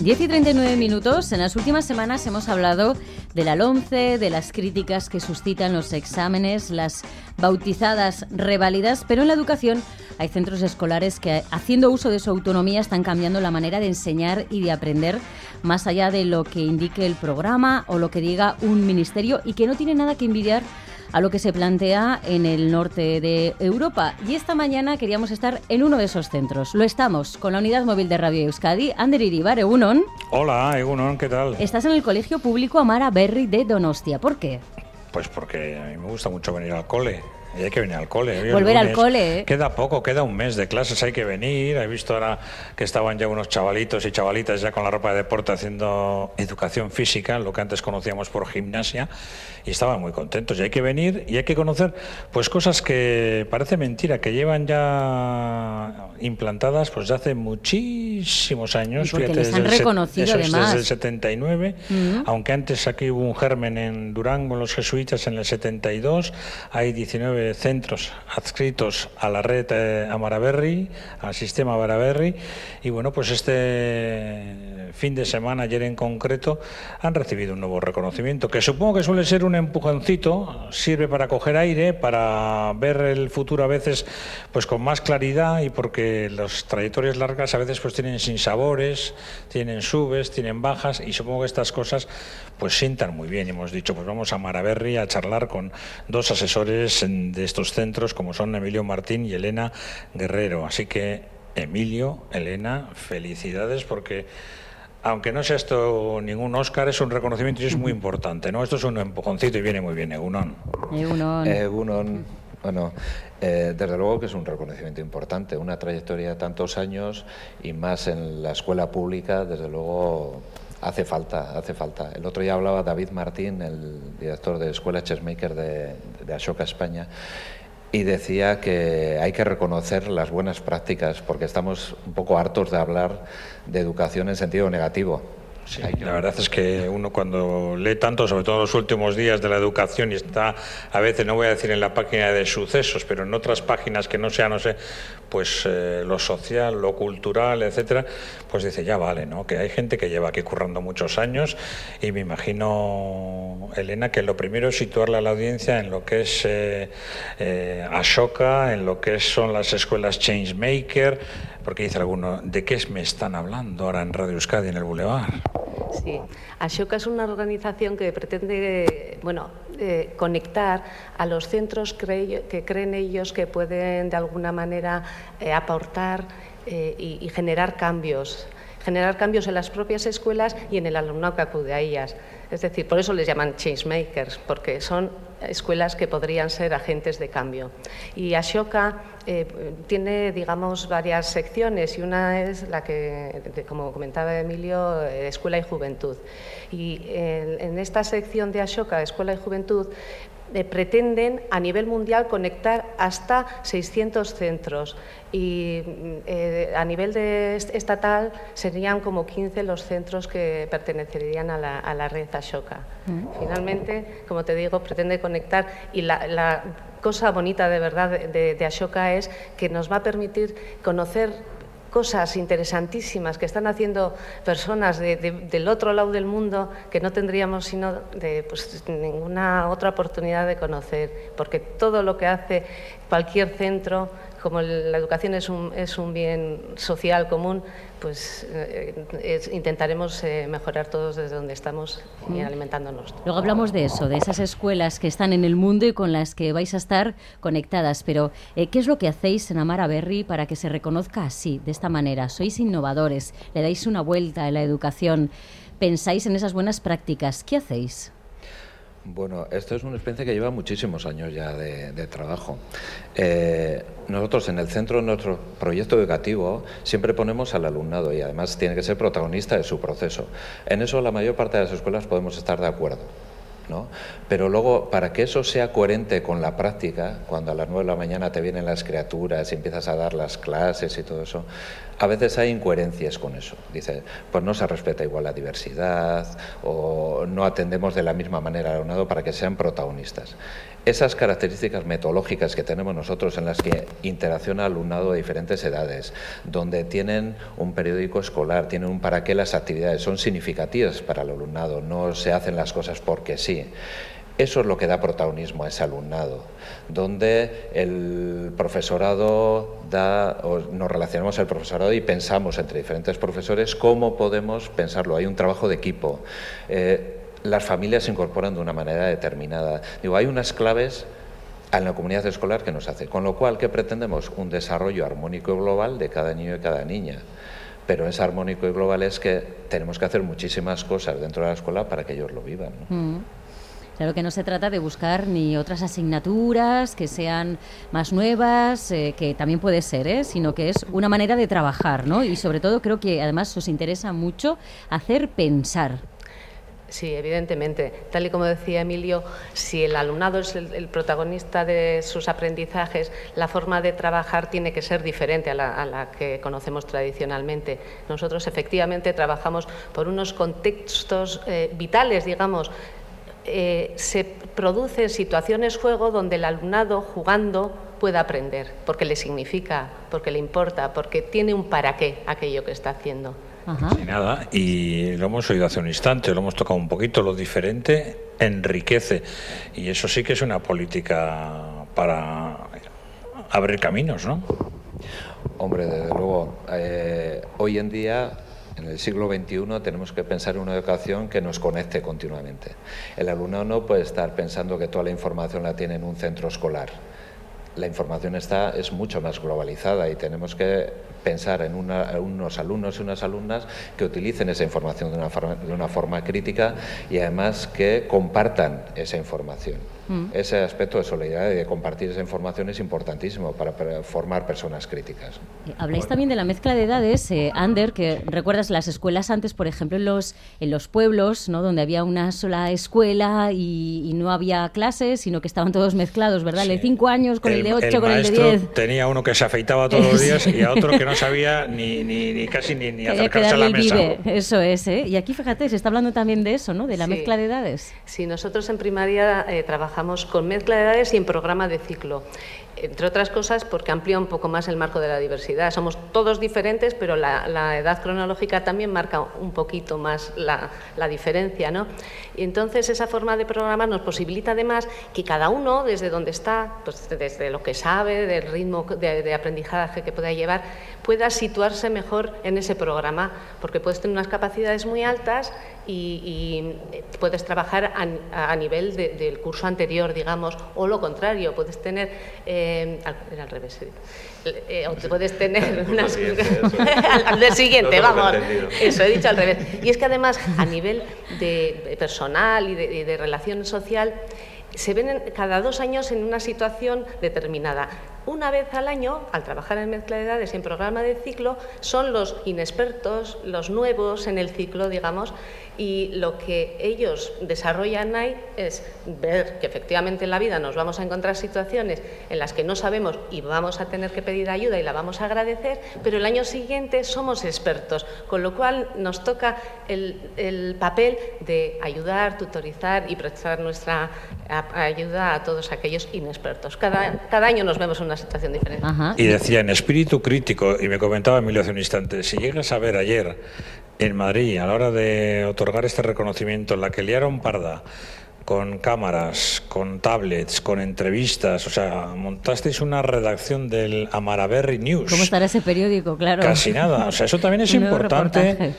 10:39. En las últimas semanas hemos hablado de la LOMCE, de las críticas que suscitan los exámenes, las bautizadas reválidas, pero en la educación hay centros escolares que, haciendo uso de su autonomía, están cambiando la manera de enseñar y de aprender más allá de lo que indique el programa o lo que diga un ministerio, y que no tiene nada que envidiar a lo que se plantea en el norte de Europa. Y esta mañana queríamos estar en uno de esos centros. Lo estamos con la unidad móvil de Radio Euskadi. Ander Iribar, egunon. Hola, egunon, ¿qué tal? Estás en el Colegio Público Amara Berri de Donostia. ¿Por qué? Pues porque a mí me gusta mucho venir al cole. Y hay que venir al cole. Hoy Volver al cole, ¿eh? Queda poco, queda un mes de clases, hay que venir. He visto ahora que estaban ya unos chavalitos y chavalitas ya con la ropa de deporte haciendo educación física, lo que antes conocíamos por gimnasia, y estaban muy contentos. Y hay que venir y hay que conocer pues cosas que parece mentira, que llevan ya implantadas pues de hace muchísimos años. Y porque les han reconocido además. Desde el 79, aunque antes aquí hubo un germen en Durango, los jesuitas, en el 72, hay 19 centros adscritos a la red Amara Berri, al sistema Amara Berri, y bueno, pues este fin de semana, ayer en concreto, han recibido un nuevo reconocimiento, que supongo que suele ser un empujoncito, sirve para coger aire, para ver el futuro a veces pues con más claridad, y porque las trayectorias largas a veces pues tienen sinsabores, tienen subes, tienen bajas, y supongo que estas cosas pues sientan muy bien. Y hemos dicho, pues vamos a Amara Berri a charlar con dos asesores de estos centros, como son Emilio Martín y Elena Guerrero. Así que, Emilio, Elena, felicidades, porque aunque no sea esto ningún Óscar, es un reconocimiento y es muy importante, ¿no? Esto es un empujoncito y viene muy bien, Egunon. Egunon. Bueno, desde luego que es un reconocimiento importante, una trayectoria de tantos años y más en la escuela pública, desde luego hace falta. El otro día hablaba David Martín, el director de Escuela Chessmaker de Ashoka, España, y decía que hay que reconocer las buenas prácticas porque estamos un poco hartos de hablar de educación en sentido negativo. Sí, la verdad es que uno cuando lee tanto, sobre todo en los últimos días de la educación, y está a veces, no voy a decir en la página de sucesos, pero en otras páginas que no sea, no sé, pues lo social, lo cultural, etcétera, pues dice, ya vale, ¿no? Que hay gente que lleva aquí currando muchos años, y me imagino, Elena, que lo primero es situarle a la audiencia en lo que es Ashoka, en lo que son las escuelas Changemaker, porque dice alguno, ¿de qué me están hablando ahora en Radio Euskadi, en el Boulevard? Sí, Ashoka es una organización que pretende, conectar a los centros que creen ellos que pueden de alguna manera aportar y generar cambios en las propias escuelas y en el alumnado que acude a ellas. Es decir, por eso les llaman changemakers, porque son escuelas que podrían ser agentes de cambio. Y Ashoka tiene, digamos, varias secciones, y una es la que, como comentaba Emilio, Escuela y Juventud. Y en esta sección de Ashoka, Escuela y Juventud, pretenden a nivel mundial conectar hasta 600 centros, y a nivel estatal serían como 15 los centros que pertenecerían a la red Ashoka. Finalmente, como te digo, pretende conectar, y la cosa bonita de verdad de Ashoka es que nos va a permitir conocer cosas interesantísimas que están haciendo personas del otro lado del mundo que no tendríamos sino ninguna otra oportunidad de conocer, porque todo lo que hace cualquier centro, como la educación es un bien social común, pues intentaremos mejorar todos desde donde estamos y alimentándonos. Luego hablamos de eso, de esas escuelas que están en el mundo y con las que vais a estar conectadas, pero ¿qué es lo que hacéis en Amara Berri para que se reconozca así, de esta manera? Sois innovadores, le dais una vuelta a la educación, pensáis en esas buenas prácticas. ¿Qué hacéis? Bueno, esto es una experiencia que lleva muchísimos años ya de trabajo. Nosotros en el centro, en nuestro proyecto educativo, siempre ponemos al alumnado, y además tiene que ser protagonista de su proceso. En eso la mayor parte de las escuelas podemos estar de acuerdo. ¿no? Pero luego, para que eso sea coherente con la práctica, cuando a las 9 de la mañana te vienen las criaturas y empiezas a dar las clases y todo eso, a veces hay incoherencias con eso. Dice, pues no se respeta igual la diversidad o no atendemos de la misma manera al alumnado para que sean protagonistas. Esas características metodológicas que tenemos nosotros en las que interacciona alumnado de diferentes edades, donde tienen un periódico escolar, tienen un para qué las actividades, son significativas para el alumnado, no se hacen las cosas porque sí. Eso es lo que da protagonismo a ese alumnado, donde el profesorado nos relacionamos al profesorado y pensamos entre diferentes profesores cómo podemos pensarlo. Hay un trabajo de equipo. Las familias se incorporan de una manera determinada. Digo, hay unas claves en la comunidad escolar que nos hace. Con lo cual, ¿qué pretendemos? Un desarrollo armónico y global de cada niño y cada niña. Pero es armónico y global es que tenemos que hacer muchísimas cosas dentro de la escuela para que ellos lo vivan, ¿no? Claro que no se trata de buscar ni otras asignaturas que sean más nuevas, que también puede ser, sino que es una manera de trabajar, ¿no? Y sobre todo creo que además os interesa mucho hacer pensar. Sí, evidentemente. Tal y como decía Emilio, si el alumnado es el protagonista de sus aprendizajes, la forma de trabajar tiene que ser diferente a la que conocemos tradicionalmente. Nosotros efectivamente trabajamos por unos contextos vitales, digamos. Se producen situaciones juego donde el alumnado jugando pueda aprender, porque le significa, porque le importa, porque tiene un para qué aquello que está haciendo. Ajá. Y nada, y lo hemos oído hace un instante, lo hemos tocado un poquito, lo diferente enriquece, y eso sí que es una política para abrir caminos, ¿no? Hombre, desde luego, hoy en día, en el siglo XXI, tenemos que pensar en una educación que nos conecte continuamente. El alumnado no puede estar pensando que toda la información la tiene en un centro escolar. La información es mucho más globalizada y tenemos que pensar en unos alumnos y unas alumnas que utilicen esa información de una forma crítica y además que compartan esa información. Ese aspecto de solidaridad y de compartir esa información es importantísimo para formar personas críticas. Habláis también de la mezcla de edades, Ander, que recuerdas las escuelas antes, por ejemplo, en los pueblos, ¿no?, donde había una sola escuela y no había clases, sino que estaban todos mezclados, ¿verdad? Sí. El de 5 años con el de 8, con el de 10. El maestro tenía uno que se afeitaba todos los días y a otro que no sabía ni acercarse a la mesa. Eso es, ¿eh? Y aquí, fíjate, se está hablando también de eso, ¿no?, de la mezcla de edades. Sí, nosotros en primaria trabajamos con mezcla de edades y en programa de ciclo. Entre otras cosas porque amplía un poco más el marco de la diversidad. Somos todos diferentes, pero la edad cronológica también marca un poquito más la diferencia, ¿no? Y entonces esa forma de programar nos posibilita además que cada uno, desde donde está, pues desde lo que sabe, del ritmo de aprendizaje que pueda llevar, pueda situarse mejor en ese programa, porque puedes tener unas capacidades muy altas y puedes trabajar a nivel del curso anterior, digamos, o lo contrario, puedes tener... era al revés, o te puedes tener unas... al del siguiente, vamos, eso he dicho al revés. Y es que además, a nivel de personal y de relación social, se ven cada 2 años en una situación determinada. Una vez al año, al trabajar en mezcla de edades y en programa de ciclo, son los inexpertos, los nuevos en el ciclo, digamos, y lo que ellos desarrollan ahí es ver que efectivamente en la vida nos vamos a encontrar situaciones en las que no sabemos y vamos a tener que pedir ayuda y la vamos a agradecer, pero el año siguiente somos expertos, con lo cual nos toca el papel de ayudar, tutorizar y prestar nuestra ayuda a todos aquellos inexpertos. Cada año nos vemos en una situación diferente. Ajá. Y decía, en espíritu crítico, y me comentaba Emilio hace un instante, si llegas a ver ayer en Madrid, a la hora de otorgar este reconocimiento, en la que liaron parda, con cámaras, con tablets, con entrevistas, o sea, montasteis una redacción del Amaraberri News. ¿Cómo estará ese periódico? Claro. Casi nada, o sea, eso también es importante reportaje.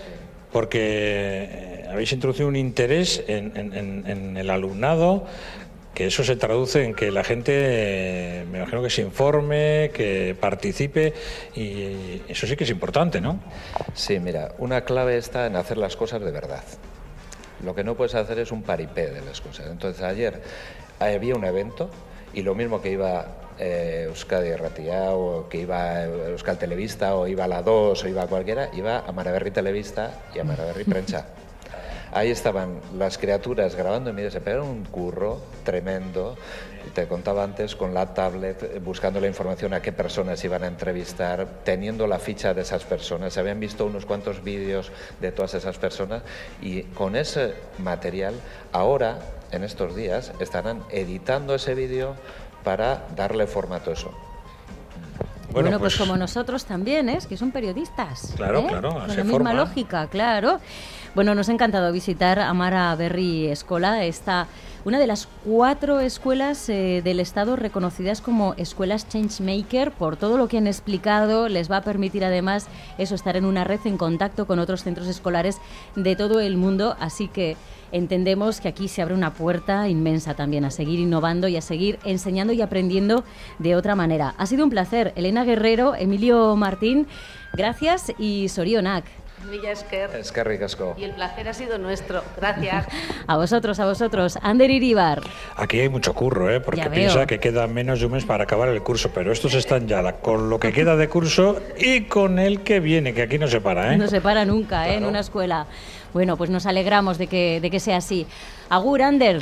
Porque habéis introducido un interés en el alumnado, que eso se traduce en que la gente, me imagino que se informe, que participe, y eso sí que es importante, ¿no? Sí, mira, una clave está en hacer las cosas de verdad. Lo que no puedes hacer es un paripé de las cosas. Entonces, ayer había un evento, y lo mismo que iba Euskadi Ratia, o que iba Euskal Telebista, o iba La 2, o iba cualquiera, iba Amaraberri Telebista y Amaraberri Prensa. Ahí estaban las criaturas grabando en vídeo, se pegaron un curro tremendo. Te contaba antes, con la tablet, buscando la información a qué personas iban a entrevistar, teniendo la ficha de esas personas. Se habían visto unos cuantos vídeos de todas esas personas y con ese material, ahora, en estos días, estarán editando ese vídeo para darle formato a eso. Bueno, pues como nosotros también, ¿eh? Que son periodistas. Claro, ¿eh? claro, con la misma lógica, claro. Bueno, nos ha encantado visitar Amara Berri Eskola, una de las 4 escuelas del Estado reconocidas como escuelas Changemaker. Por todo lo que han explicado, les va a permitir además estar en una red en contacto con otros centros escolares de todo el mundo, así que entendemos que aquí se abre una puerta inmensa también a seguir innovando y a seguir enseñando y aprendiendo de otra manera. Ha sido un placer. Elena Guerrero, Emilio Martín, gracias y sorionak. Mila esker. Eskerrik asko. Y el placer ha sido nuestro. Gracias. A vosotros. Ander Iribar. Aquí hay mucho curro, porque piensa que queda menos de un mes para acabar el curso, pero estos están ya con lo que queda de curso y con el que viene, que aquí no se para, ¿eh? No se para nunca, claro. En una escuela. Bueno, pues nos alegramos de que sea así. Agur, Ander.